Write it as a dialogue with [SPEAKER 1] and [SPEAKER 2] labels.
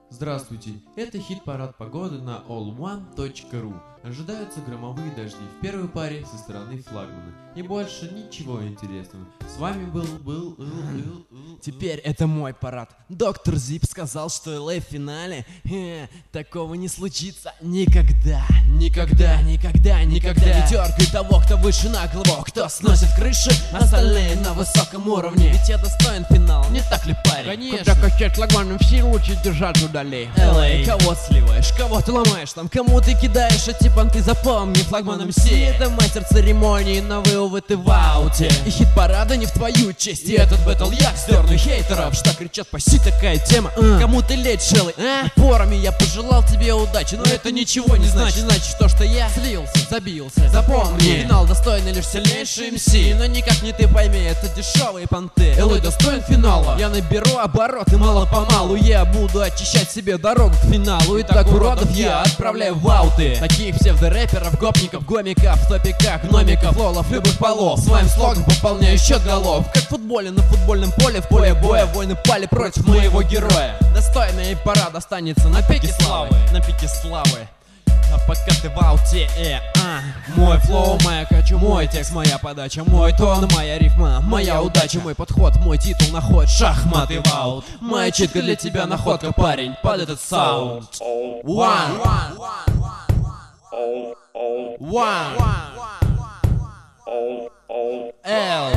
[SPEAKER 1] Здравствуйте, это хит-парад погоды на allone.ru. Ожидаются громовые дожди в первой паре со стороны флагмана. И больше ничего интересного. С вами был...
[SPEAKER 2] Теперь это мой парад. Доктор Зип сказал, что LA в финале. Такого не случится никогда. Никогда. Не дергай того, кто выше на голову, кто сносит крыши, остальные на высоком уровне. Ведь я достоин финала, не так ли, парень?
[SPEAKER 1] Конечно.
[SPEAKER 3] Когда качать флагманом, все лучше держать удали.
[SPEAKER 2] LA, кого сливаешь, кого ты ломаешь, там кому ты кидаешь эти понты, запомни, флагманом Си. Это мастер церемонии, но вы, увы, ты в ауте. И хит-парада не в твою честь, и этот бэтл я сдерну хейтеров, что кричат по Си, такая тема. Кому ты лечь, шелый, Порами я пожелал тебе удачи, но это ничего не значит. Значит то, что я слился, забился. Запомни, финал достойный лишь сильнейший МС, но никак не ты пойми, это дешевые понты. LA достоин финала, я наберу обороты мало-помалу, я буду очищать себе дорогу к финалу. И так уродов я отправляю в ауты. Таких псевдорэперов, гопников, гомиков, в топиках, гномиков, лолов, любых полов. Своим слогом пополняю счет голов. Как в футболе на футбольном поле, в поле боя воины пали против моего героя. Достойный парад останется на пике славы. На пике славы. А пока ты в ауте, Мой флоу, моя качу, мой текст, моя подача, мой тон, моя рифма, моя удача, мой подход, мой титул на ход, шахматы в аут. Моя читка для тебя находка, парень, под этот саунд. One. L.